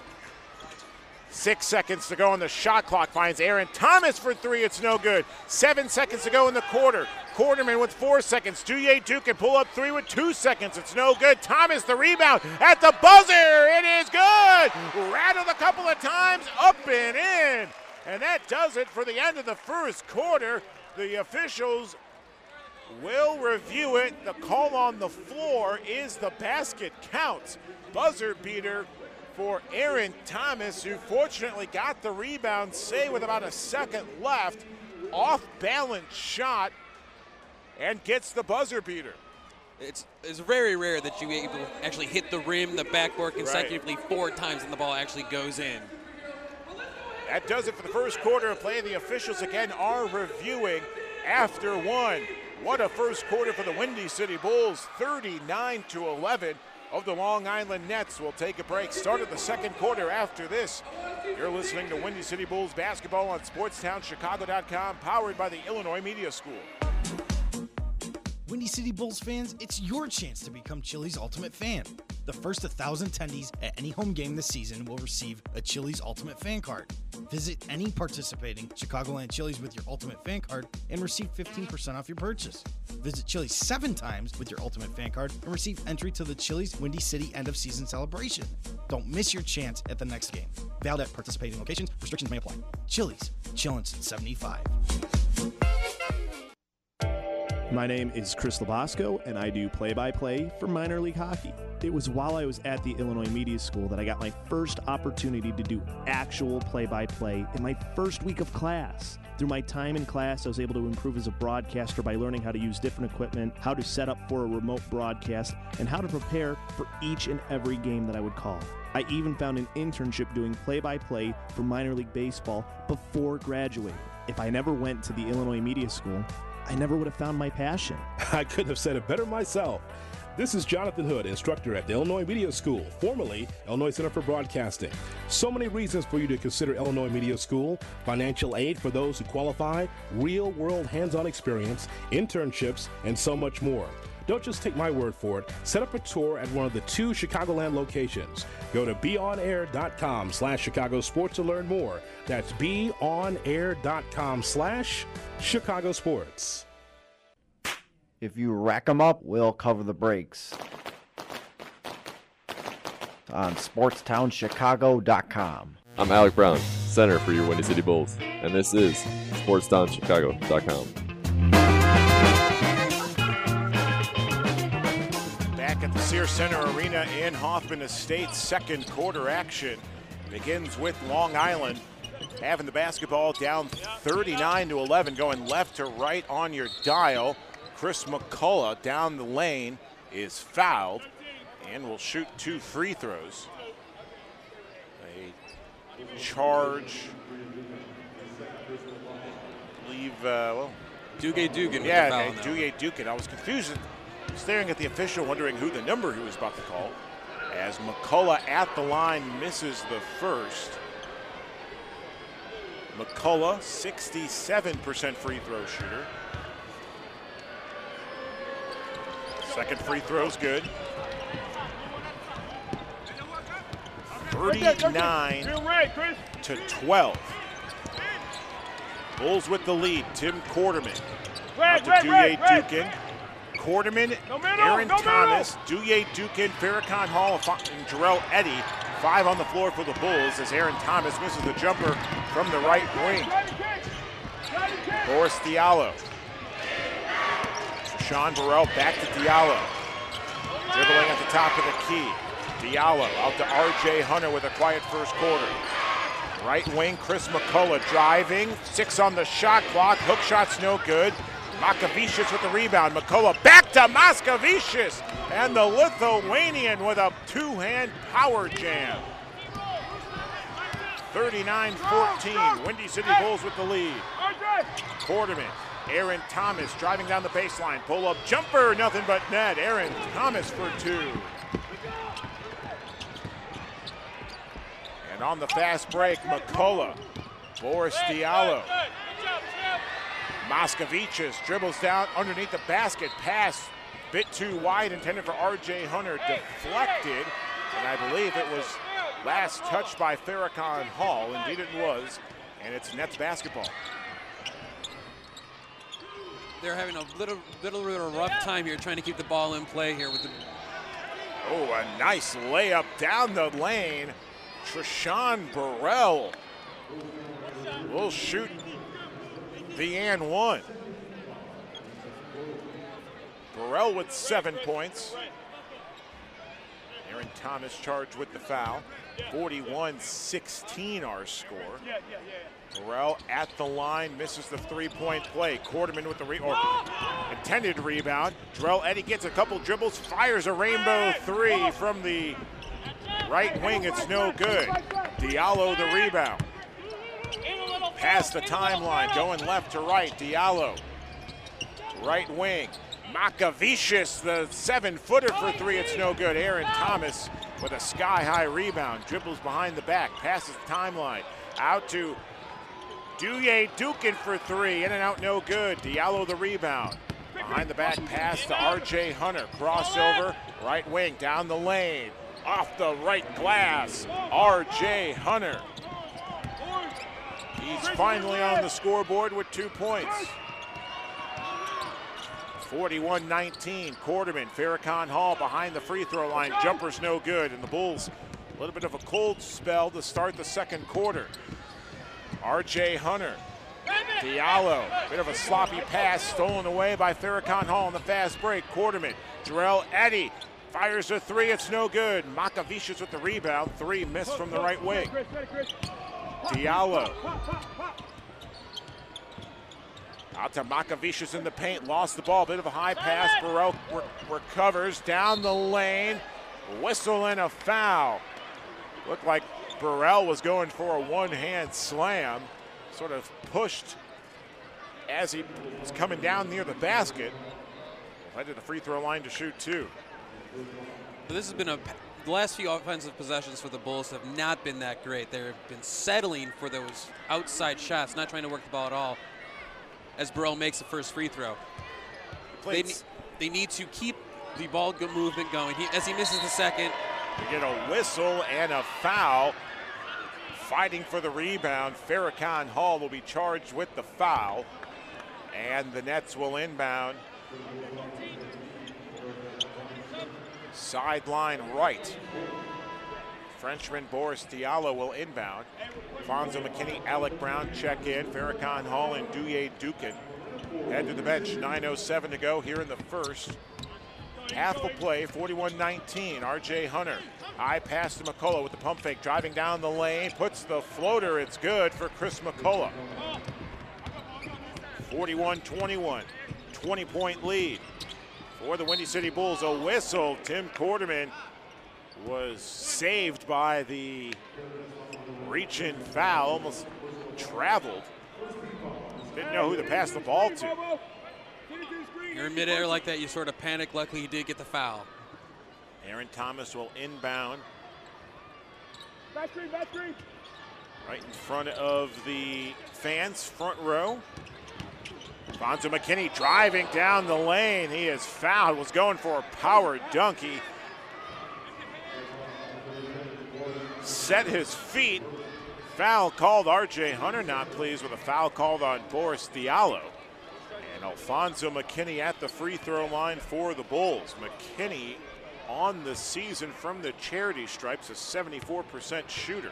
6 seconds to go on the shot clock. Finds Aaron Thomas for three. It's no good. 7 seconds to go in the quarter. Quarterman with 4 seconds. Duye Dukin pull up three with 2 seconds. It's no good. Thomas the rebound at the buzzer. It is good. Rattled a couple of times, up and in. And that does it for the end of the first quarter. The officials will review it. The call on the floor is the basket counts. Buzzer beater for Aaron Thomas, who fortunately got the rebound, say with about a second left. Off balance shot and gets the buzzer beater. It's very rare that you able to actually hit the rim, the backboard consecutively 4 times and the ball actually goes in. That does it for the first quarter of play. The officials again are reviewing after one. What a first quarter for the Windy City Bulls, 39-11 of the Long Island Nets. We'll take a break. Start of the second quarter after this. You're listening to Windy City Bulls basketball on SportsTownChicago.com, powered by the Illinois Media School. Windy City Bulls fans, it's your chance to become Chili's Ultimate Fan. The first 1,000 attendees at any home game this season will receive a Chili's Ultimate Fan Card. Visit any participating Chicagoland Chili's with your Ultimate Fan Card and receive 15% off your purchase. Visit Chili's 7 times with your Ultimate Fan Card and receive entry to the Chili's Windy City end of season celebration. Don't miss your chance at the next game. Valid at participating locations. Restrictions may apply. Chili's, chillin' since 75. My name is Chris Labosco, and I do play-by-play for minor league hockey. It was while I was at the Illinois Media School that I got my first opportunity to do actual play-by-play in my first week of class. Through my time in class, I was able to improve as a broadcaster by learning how to use different equipment, how to set up for a remote broadcast, and how to prepare for each and every game that I would call. I even found an internship doing play-by-play for minor league baseball before graduating. If I never went to the Illinois Media School, I never would have found my passion. I couldn't have said it better myself. This is Jonathan Hood, instructor at the Illinois Media School, formerly Illinois Center for Broadcasting. So many reasons for you to consider Illinois Media School: financial aid for those who qualify, real-world hands-on experience, internships, and so much more. Don't just take my word for it. Set up a tour at one of the 2 Chicagoland locations. Go to beonair.com/Chicago Sports to learn more. That's beonair.com/Chicago Sports. If you rack them up, we'll cover the breaks. On SportsTownChicago.com. I'm Alec Brown, center for your Windy City Bulls, and this is SportsTownChicago.com. Back at the Sears Center Arena in Hoffman Estates, second quarter action. begins with Long Island having the basketball down 39-11, going left to right on your dial. Chris McCullough down the lane is fouled and will shoot 2 free throws. A charge, I believe, Duguay Dugan. Yeah, Duguay Dugan. I was confused, staring at the official, wondering who the number he was about to call. As McCullough at the line misses the first. McCullough, 67% free throw shooter. Second free throw's good. 39-12. Bulls with the lead. Tim Quarterman. Out to Duguay Dugan. Quarterman, Aaron Thomas, Duguay Dugan, Farrakhan Hall, and Jarrell Eddy. 5 on the floor for the Bulls as Aaron Thomas misses the jumper from the right wing. Boris Diallo. Sean Burrell back to Diallo. Dribbling at the top of the key. Diallo out to R.J. Hunter with a quiet first quarter. Right wing, Chris McCullough driving. 6 on the shot clock. Hook shot's no good. Makavicius with the rebound. McCullough back to Moskavicius. And the Lithuanian with a 2-hand power jam. 39-14. Windy City Bulls with the lead. Quarterman. Aaron Thomas driving down the baseline. Pull-up jumper. Nothing but net. Aaron Thomas for 2. And on the fast break, McCullough. Boris Diallo. Moskavicius dribbles down underneath the basket. Pass bit too wide, intended for R.J. Hunter. Deflected, and I believe it was last touched by Farrakhan Hall. Indeed it was, and it's Nets basketball. They're having a little bit of a rough time here trying to keep the ball in play here with the... Oh, a nice layup down the lane. Treshawn Burrell will shoot the and one. Burrell with 7 points. Aaron Thomas charged with the foul. 41-16 our score. Burrell at the line, misses the 3-point play. Quarterman with the intended rebound. Jarrell Eddy gets a couple dribbles, fires a rainbow 3 from the right wing. It's no good. Diallo the rebound. Past the timeline, going left to right. Diallo, right wing. Makavicius, the 7-footer for 3. It's no good. Aaron Thomas with a sky-high rebound. Dribbles behind the back, passes the timeline. Out to Duguay Dugan for 3. In and out, no good. Diallo the rebound. Behind the back pass to R.J. Hunter. Crossover, right wing, down the lane. Off the right glass, R.J. Hunter. He's finally on the scoreboard with 2 points. 41-19, Quarterman, Farrakhan Hall behind the free throw line. Jumper's no good, and the Bulls a little bit of a cold spell to start the second quarter. R.J. Hunter, Diallo, bit of a sloppy pass stolen away by Farrakhan Hall on the fast break. Quarterman, Jarrell Eddy fires a 3, it's no good. Makavicius with the rebound, 3 missed from the right wing. Diallo. Out to Makavicius in the paint, lost the ball, bit of a high pass. Burrell recovers down the lane. Whistle and a foul. Looked like Burrell was going for a one-hand slam. Sort of pushed as he was coming down near the basket. Led to the free throw line to shoot 2. This has been the last few offensive possessions for the Bulls have not been that great. They've been settling for those outside shots, not trying to work the ball at all, as Burrell makes the first free throw. They need to keep the ball movement going. As he misses the second. We get a whistle and a foul. Fighting for the rebound, Farrakhan Hall will be charged with the foul, and the Nets will inbound. Sideline right. Frenchman Boris Diallo will inbound. Fonzo McKinney, Alec Brown check in. Farrakhan Hall and Duguay Dugan head to the bench. 9:07 to go here in the first. Half a play, 41-19. R.J. Hunter, high pass to McCullough with the pump fake, driving down the lane, puts the floater. It's good for Chris McCullough. 41-21, 20-point lead for the Windy City Bulls. A whistle. Tim Quarterman was saved by the reach-in foul, almost traveled. Didn't know who to pass the ball to. You're in midair like that, you sort of panic. Luckily, he did get the foul. Aaron Thomas will inbound. Right in front of the fans, front row. Alfonso McKinney driving down the lane. He is fouled, was going for a power dunk. He set his feet. Foul called. R.J. Hunter not pleased with a foul called on Boris Diallo. And Alfonso McKinney at the free throw line for the Bulls. McKinney on the season from the charity stripes, a 74% shooter.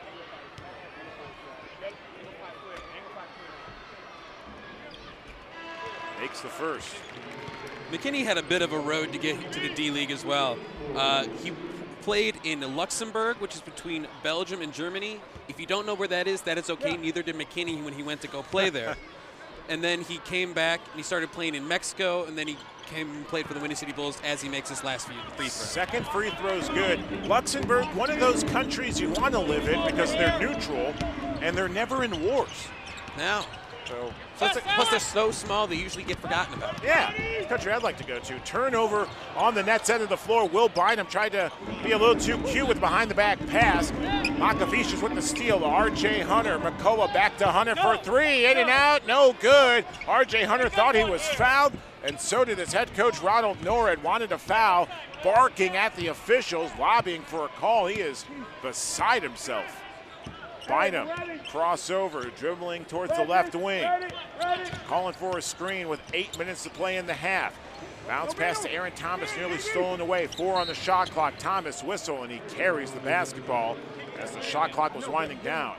Makes the first. McKinney had a bit of a road to get to the D-League as well. He played in Luxembourg, which is between Belgium and Germany. If you don't know where that is okay. Neither did McKinney when he went to go play there. And then he came back and he started playing in Mexico, and then he came and played for the Windy City Bulls as he makes his last free throw. Second free throw's good. Luxembourg, one of those countries you want to live in because they're neutral and they're never in wars. Now. Plus they're so small, they usually get forgotten about. Yeah, the country I'd like to go to. Turnover on the net end of the floor. Will Bynum tried to be a little too cute with behind-the-back pass. Makavicius with the steal to R.J. Hunter. McCullough back to Hunter for three. In and out, no good. R.J. Hunter thought he was fouled, and so did his head coach, Ronald Norred. Wanted a foul, barking at the officials, lobbying for a call. He is beside himself. Bynum, crossover, dribbling towards the left wing. Calling for a screen with 8 minutes to play in the half. Bounce pass to Aaron Thomas, nearly stolen away. 4 on the shot clock. Thomas whistle, and he carries the basketball as the shot clock was winding down.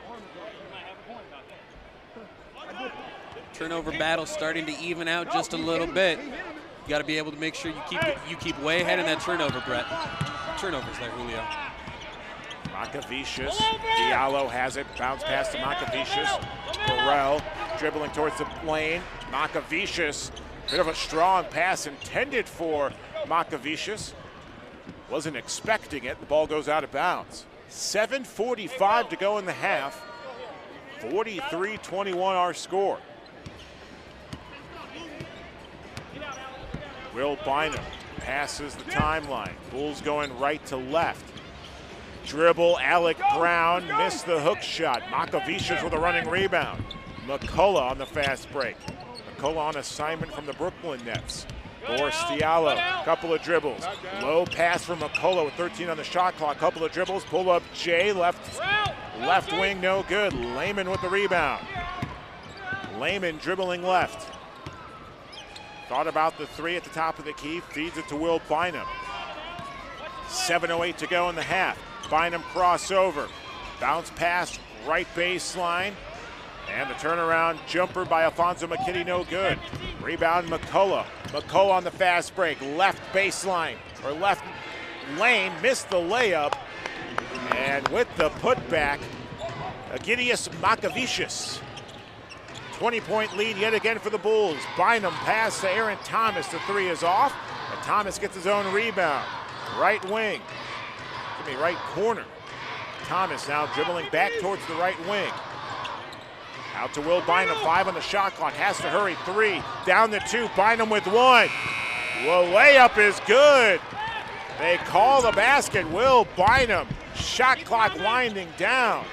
Turnover battle starting to even out just a little bit. You got to be able to make sure you keep way ahead in that turnover, Brett. Turnovers there, Julio. Makavicius, Diallo has it, bounce pass to Makavicius. Burrell dribbling towards the lane. Makavicius, bit of a strong pass intended for Makavicius. Wasn't expecting it, the ball goes out of bounds. 7:45 to go in the half. 43-21 our score. Will Bynum passes the timeline. Bulls going right to left. Dribble, Alec Brown missed the hook shot. Makavicius with a running rebound. McCullough on the fast break. McCullough on assignment from the Brooklyn Nets. Boris Diallo, couple of dribbles. Low pass from McCullough with 13 on the shot clock. Couple of dribbles, pull up Jay, left wing, no good. Lehman with the rebound. Lehman dribbling left. Thought about the three at the top of the key, feeds it to Will Bynum. 7:08 to go in the half. Bynum crossover, bounce pass, right baseline, and the turnaround jumper by Alfonso McKinney, no good. Rebound McCullough. McCullough on the fast break, left baseline, or left lane, missed the layup, and with the putback, Egidius Makavicius. 20-point lead yet again for the Bulls. Bynum pass to Aaron Thomas, the three is off, and Thomas gets his own rebound. Right wing. Right corner. Thomas now dribbling back towards the right wing. Out to Will Bynum, 5 on the shot clock, has to hurry, 3, down the 2, Bynum with 1. Well, layup is good. They call the basket, Will Bynum. Shot clock winding down.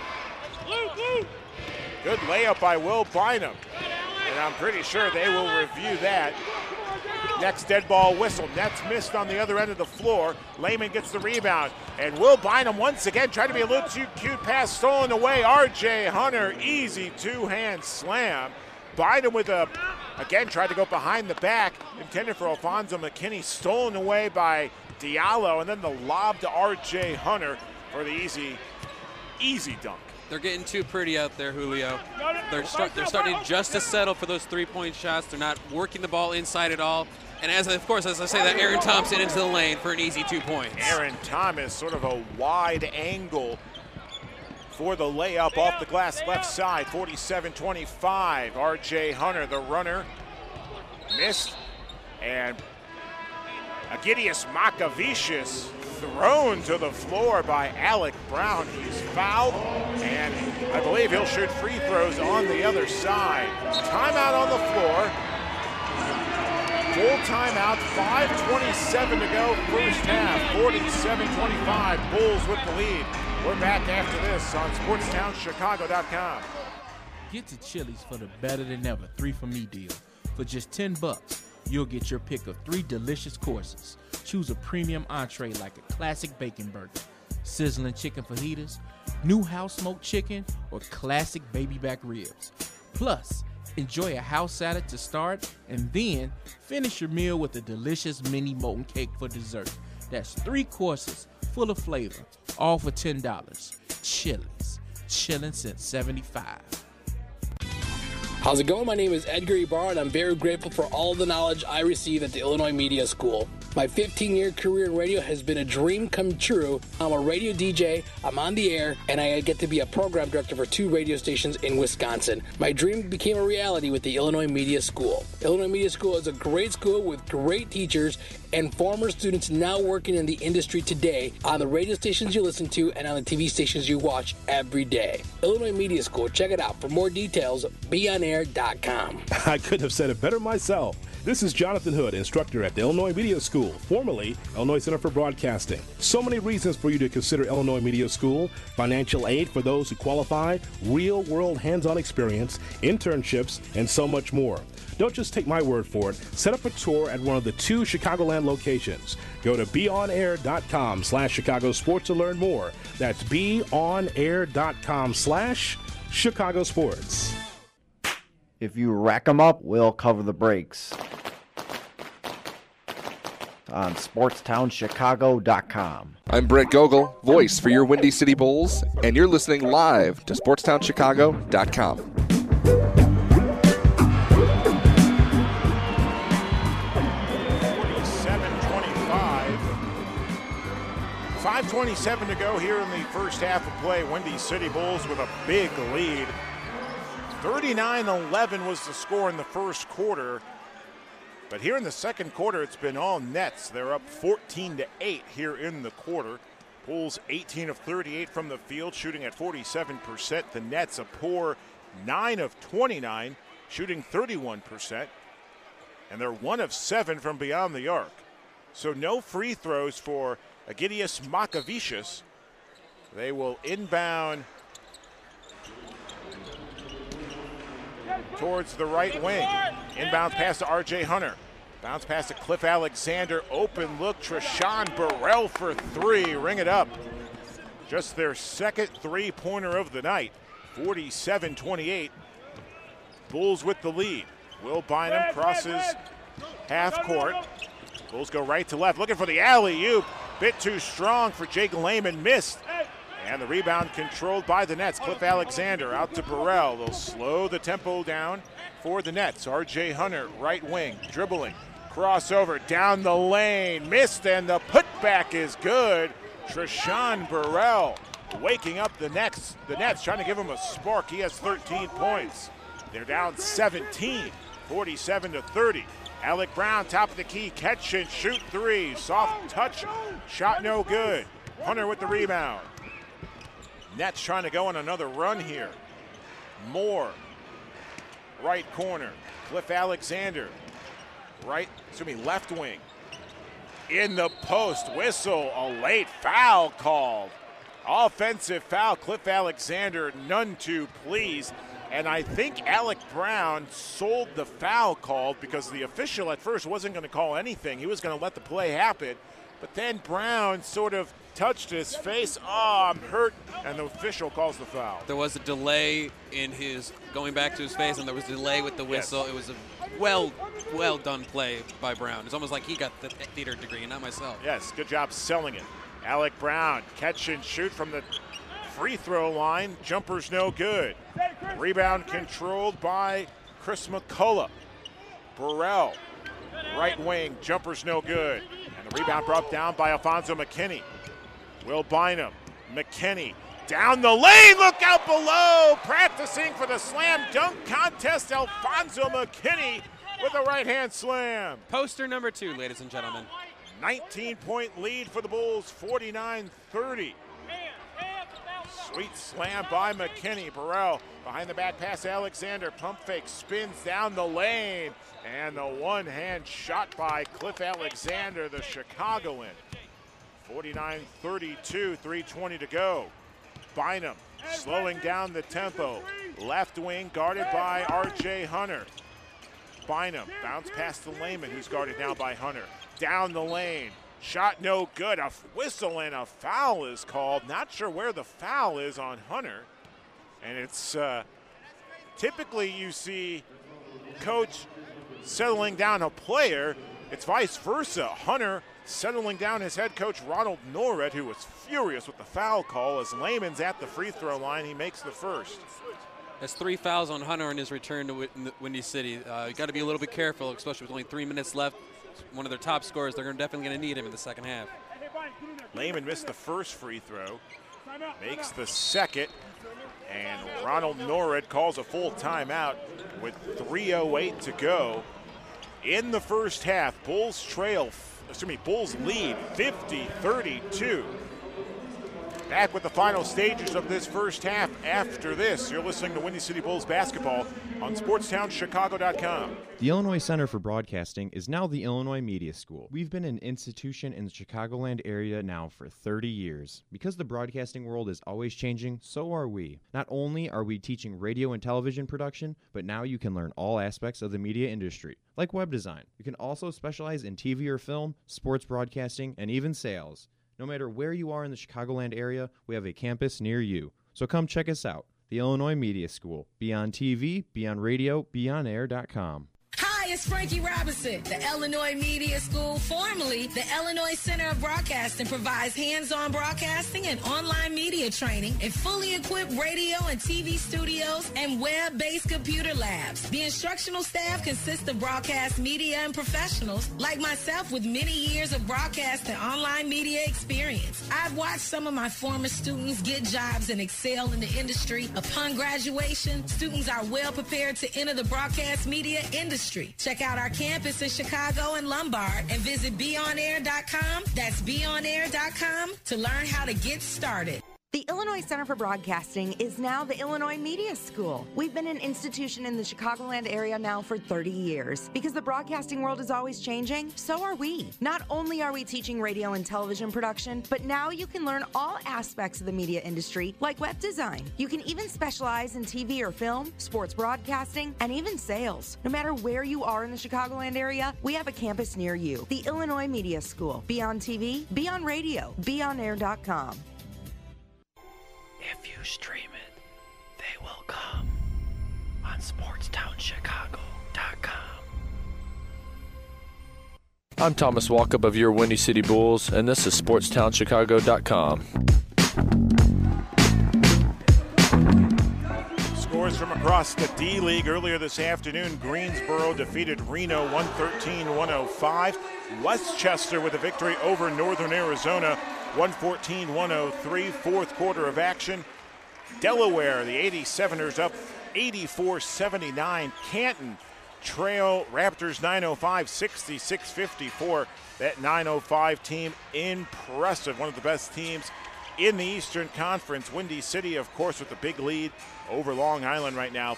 Good layup by Will Bynum. And I'm pretty sure they will review that. Next dead ball whistle. Nets missed on the other end of the floor. Lehman gets the rebound. And Will Bynum once again tried to be a little too cute pass stolen away. R.J. Hunter, easy two-hand slam. Bynum with again tried to go behind the back. Intended for Alfonso McKinney. Stolen away by Diallo. And then the lob to R.J. Hunter for the easy dunk. They're getting too pretty out there, Julio. They're starting just to settle for those three-point shots. They're not working the ball inside at all. And as I say that, Aaron Thompson into the lane for an easy 2 points. Aaron Thomas, sort of a wide angle for the layup off the glass left side, 47-25. R.J. Hunter, the runner, missed. And Agidius Makavicius thrown to the floor by Alec Brown. He's fouled, and I believe he'll shoot free throws on the other side. Timeout on the floor. Full timeout, 5:27 to go, first half, 47-25, Bulls with the lead. We're back after this on SportsTownChicago.com. Get to Chili's for the better than ever 3 for Me deal. For just $10, you'll get your pick of 3 delicious courses. Choose a premium entree like a classic bacon burger, sizzling chicken fajitas, new house smoked chicken, or classic baby back ribs. Plus, enjoy a house salad to start, and then finish your meal with a delicious mini molten cake for dessert. That's 3 courses full of flavor, all for $10. Chili's, chillin' since '75. How's it going? My name is Edgar Ibarra, and I'm very grateful for all the knowledge I received at the Illinois Media School. My 15-year career in radio has been a dream come true. I'm a radio DJ, I'm on the air, and I get to be a program director for 2 radio stations in Wisconsin. My dream became a reality with the Illinois Media School. Illinois Media School is a great school with great teachers and former students now working in the industry today on the radio stations you listen to and on the TV stations you watch every day. Illinois Media School, check it out. For more details, beonair.com. I couldn't have said it better myself. This is Jonathan Hood, instructor at the Illinois Media School, formerly Illinois Center for Broadcasting. So many reasons for you to consider Illinois Media School: financial aid for those who qualify, real-world hands-on experience, internships, and so much more. Don't just take my word for it. Set up a tour at one of the 2 Chicagoland locations. Go to beonair.com/Chicago Sports to learn more. That's beonair.com/Chicago Sports. If you rack them up, we'll cover the breaks. On SportsTownChicago.com. I'm Brett Gogol, voice for your Windy City Bulls, and you're listening live to SportsTownChicago.com. 5:27 to go here in the first half of play. Windy City Bulls with a big lead. 39-11 was the score in the first quarter. But here in the second quarter, it's been all Nets. They're up 14-8 here in the quarter. Bulls 18 of 38 from the field, shooting at 47%. The Nets a poor 9 of 29, shooting 31%. And they're 1 of 7 from beyond the arc. So no free throws for Agidius Makavicius. They will inbound towards the right wing. Inbound pass to R.J. Hunter. Bounce pass to Cliff Alexander. Open look, Treshawn Burrell for 3. Ring it up. Just their second three-pointer of the night. 47-28. Bulls with the lead. Will Bynum crosses half court. Bulls go right to left, looking for the alley-oop. Bit too strong for Jake Layman, missed. And the rebound controlled by the Nets. Cliff Alexander out to Burrell. They'll slow the tempo down for the Nets. R.J. Hunter, right wing, dribbling. Crossover down the lane, missed, and the putback is good. Treshawn Burrell waking up the Nets. The Nets trying to give him a spark. He has 13 points. They're down 17, 47-30. Alec Brown, top of the key, catch and shoot 3. Soft touch, shot no good. Hunter with the rebound. Nets trying to go on another run here. Moore, right corner. Cliff Alexander, left wing. In the post, whistle, a late foul called. Offensive foul, Cliff Alexander, none too pleased. And I think Alec Brown sold the foul called because the official at first wasn't going to call anything. He was going to let the play happen. But then Brown sort of touched his face. Oh, I'm hurt. And the official calls the foul. There was a delay in his going back to his face, and there was a delay with the whistle. Yes. It was a well done play by Brown. It's almost like he got the theater degree, not myself. Yes, good job selling it. Alec Brown, catch and shoot from the free throw line. Jumper's no good. Rebound controlled by Chris McCullough. Burrell, right wing, jumper's no good. And the rebound brought down by Alfonso McKinney. Will Bynum, McKinney, down the lane, look out below. Practicing for the slam dunk contest, Alfonso McKinney with a right-hand slam. Poster number 2, ladies and gentlemen. 19-point lead for the Bulls, 49-30. Sweet slam by McKinney. Burrell behind the back pass, Alexander. Pump fake, spins down the lane. And the one-hand shot by Cliff Alexander, the Chicagoan. 49-32, 3:20 to go. Bynum slowing down the tempo. Left wing guarded by R.J. Hunter. Bynum bounce past the Lehman, who's guarded now by Hunter. Down the lane. Shot no good. A whistle and a foul is called. Not sure where the foul is on Hunter. And it's typically you see coach settling down a player. It's vice versa. Hunter settling down his head coach, Ronald Norred, who was furious with the foul call as Lehman's at the free throw line. He makes the first. That's 3 fouls on Hunter in his return to Windy City. You got to be a little bit careful, especially with only 3 minutes left. One of their top scorers, they're definitely going to need him in the second half. Lehman missed the first free throw, makes the second, and Ronald Norred calls a full timeout with 3:08 to go in the first half. Bulls lead 50-32. Back with the final stages of this first half after this. You're listening to Windy City Bulls basketball on SportsTownChicago.com. The Illinois Center for Broadcasting is now the Illinois Media School. We've been an institution in the Chicagoland area now for 30 years. Because the broadcasting world is always changing, so are we. Not only are we teaching radio and television production, but now you can learn all aspects of the media industry, like web design. You can also specialize in TV or film, sports broadcasting, and even sales. No matter where you are in the Chicagoland area, we have a campus near you. So come check us out. The Illinois Media School. Be on TV, be on radio, beonair.com. Hi, it's Frankie Robinson. The Illinois Media School, formerly the Illinois Center of Broadcasting, provides hands-on broadcasting and online media training in fully equipped radio and TV studios and web-based computer labs. The instructional staff consists of broadcast media and professionals like myself with many years of broadcast and online media experience. I've watched some of my former students get jobs and excel in the industry. Upon graduation, students are well prepared to enter the broadcast media industry. Check out our campus in Chicago and Lombard and visit beonair.com. That's beonair.com to learn how to get started. The Illinois Center for Broadcasting is now the Illinois Media School. We've been an institution in the Chicagoland area now for 30 years. Because the broadcasting world is always changing, so are we. Not only are we teaching radio and television production, but now you can learn all aspects of the media industry, like web design. You can even specialize in TV or film, sports broadcasting, and even sales. No matter where you are in the Chicagoland area, we have a campus near you. The Illinois Media School. Be on TV, be on radio, beonair.com. If you stream it, they will come on SportsTownChicago.com. I'm Thomas Walkup of your Windy City Bulls, and this is SportsTownChicago.com. Scores from across the D-League earlier this afternoon. Greensboro defeated Reno 113-105. Westchester with a victory over Northern Arizona 114-103, fourth quarter of action. Delaware, the 87ers up 84-79. Canton trail Raptors 905, 66-54. That 905 team, impressive. One of the best teams in the Eastern Conference. Windy City, of course, with the big lead over Long Island right now,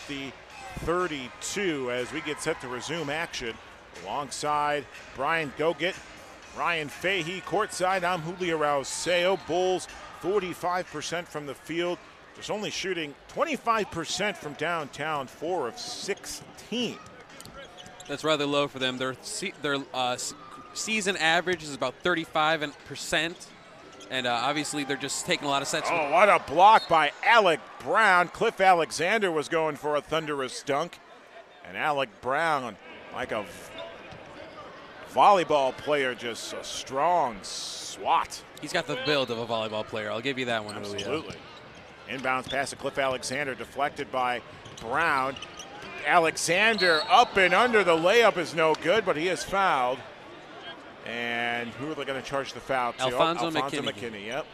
50-32 as we get set to resume action. Alongside Brian Goget, Ryan Fahey courtside. I'm Julio Rauseo. Bulls 45% from the field, just only shooting 25% from downtown, 4 of 16. That's rather low for them. Their season average is about 35%, and obviously they're just taking a lot of sets. Oh, what a block by Alec Brown. Cliff Alexander was going for a thunderous dunk, and Alec Brown, like a volleyball player, just a strong swat. He's got the build of a volleyball player. I'll give you that one, Julio. Absolutely. Inbounds pass to Cliff Alexander, deflected by Brown. Alexander up and under. The layup is no good, but he is fouled. And who are they going to charge the foul to? Alfonso McKinney. Yep.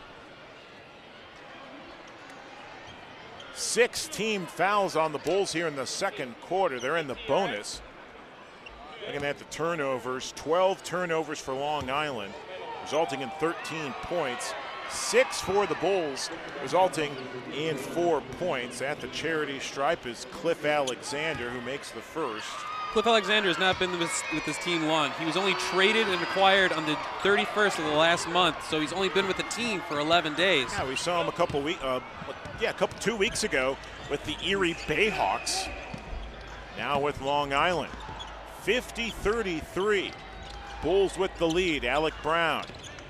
6 team fouls on the Bulls here in the second quarter. They're in the bonus. Looking at the turnovers, 12 turnovers for Long Island, resulting in 13 points. 6 for the Bulls, resulting in 4 points. At the charity stripe is Cliff Alexander, who makes the first. Cliff Alexander has not been with this team long. He was only traded and acquired on the 31st of the last month, so he's only been with the team for 11 days. Yeah, we saw him 2 weeks ago with the Erie Bayhawks. Now with Long Island. 50-33. Bulls with the lead. Alec Brown.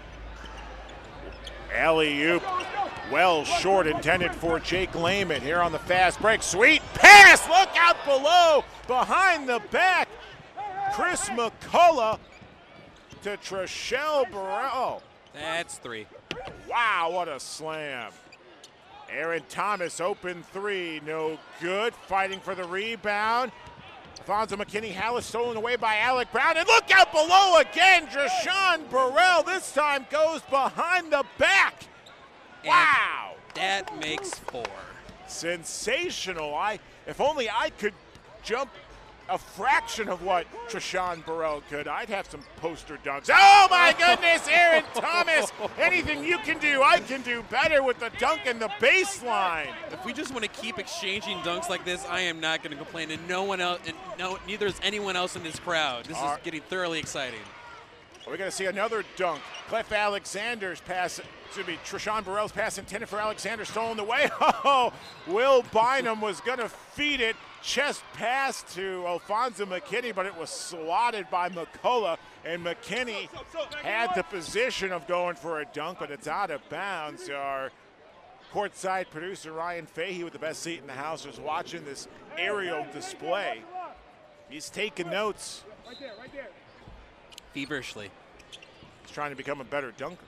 Alley-oop. Well short, intended for Jake Lehman here on the fast break. Sweet pass. Look out below. Behind the back. Chris McCullough to Treshelle Burrell. That's 3. Wow, what a slam. Aaron Thomas, open 3. No good. Fighting for the rebound. Alfonso McKinney, Hallis stolen away by Alec Brown. And look out below again. Treshelle Burrell this time goes behind the back. Wow. That makes 4. Sensational. If only I could jump a fraction of what Treshelle Burrell could, I'd have some poster dunks. Oh my goodness, Aaron Thomas. Anything you can do, I can do better with the dunk in the baseline. If we just want to keep exchanging dunks like this, I am not going to complain, and no one else, and neither is anyone else in this crowd. This is getting thoroughly exciting. We're going to see another dunk. Cliff Alexander's pass, Treshelle Burrell's pass intended for Alexander, stolen away. Oh, Will Bynum was going to feed it. Chest pass to Alfonso McKinney, but it was swatted by McCullough, and McKinney had the position of going for a dunk, but it's out of bounds. Our courtside producer Ryan Fahey, with the best seat in the house, is watching this aerial display. He's taking notes. Right there. Feverishly. He's trying to become a better dunker.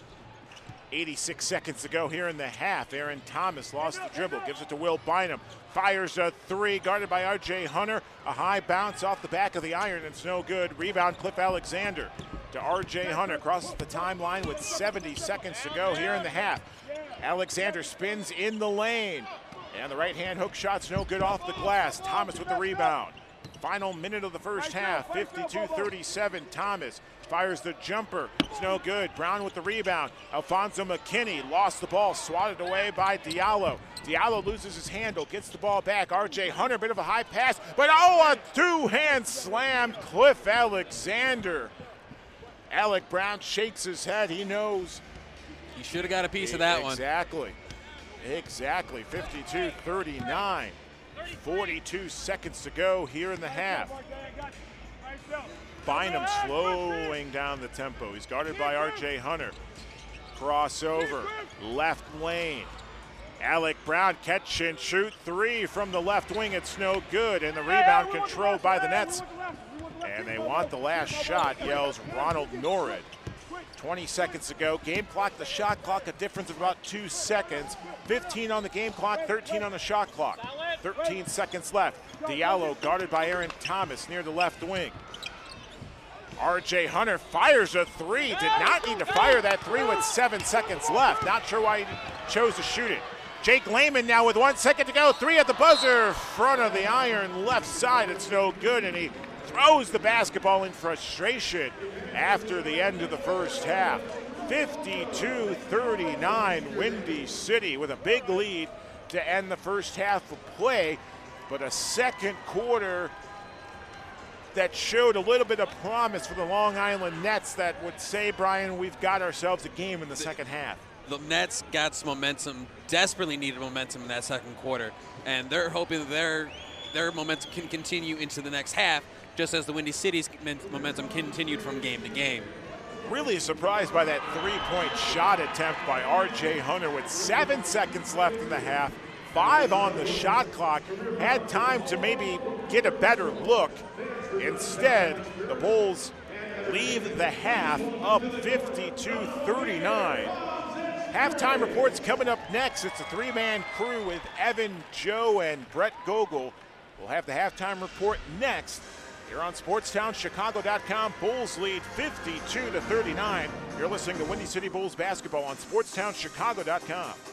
86 seconds to go here in the half. Aaron Thomas lost the dribble, gives it to Will Bynum. Fires a 3, guarded by R.J. Hunter. A high bounce off the back of the iron, it's no good. Rebound, Cliff Alexander to R.J. Hunter. Crosses the timeline with 70 seconds to go here in the half. Alexander spins in the lane. And the right-hand hook shot's no good off the glass. Thomas with the rebound. Final minute of the first half, 52-37. Thomas fires the jumper. It's no good. Brown with the rebound. Alfonso McKinney lost the ball, swatted away by Diallo. Diallo loses his handle, gets the ball back. R.J. Hunter, bit of a high pass, but a two-hand slam. Cliff Alexander. Alec Brown shakes his head. He knows. He should have got a piece of that one. Exactly. 52-39. 42 seconds to go here in the half. Bynum slowing down the tempo. He's guarded by R.J. Hunter. Crossover, left lane. Alec Brown, catch and shoot 3 from the left wing. It's no good, and the rebound controlled by the Nets. And they want the last shot, yells Ronald Norrid. 20 seconds to go. Game clock, the shot clock, a difference of about 2 seconds. 15 on the game clock, 13 on the shot clock. 13 seconds left. Diallo guarded by Aaron Thomas near the left wing. R.J. Hunter fires a 3. Did not need to fire that 3 with 7 seconds left. Not sure why he chose to shoot it. Jake Lehman now with 1 second to go. 3 at the buzzer. Front of the iron, left side. It's no good, and he throws the basketball in frustration after the end of the first half. 52-39, Windy City with a big lead to end the first half of play, but a second quarter that showed a little bit of promise for the Long Island Nets that would say, Brian, we've got ourselves a game in the second half. The Nets got some momentum, desperately needed momentum in that second quarter, and they're hoping that their momentum can continue into the next half, just as the Windy City's momentum continued from game to game. Really surprised by that three-point shot attempt by R.J. Hunter with 7 seconds left in the half, 5 on the shot clock. Had time to maybe get a better look. Instead, the Bulls leave the half up 52-39. Halftime reports coming up next. It's a three-man crew with Evan, Joe, and Brett Gogol. We'll have the halftime report next here on SportsTownChicago.com. Bulls lead 52-39. You're listening to Windy City Bulls basketball on SportsTownChicago.com.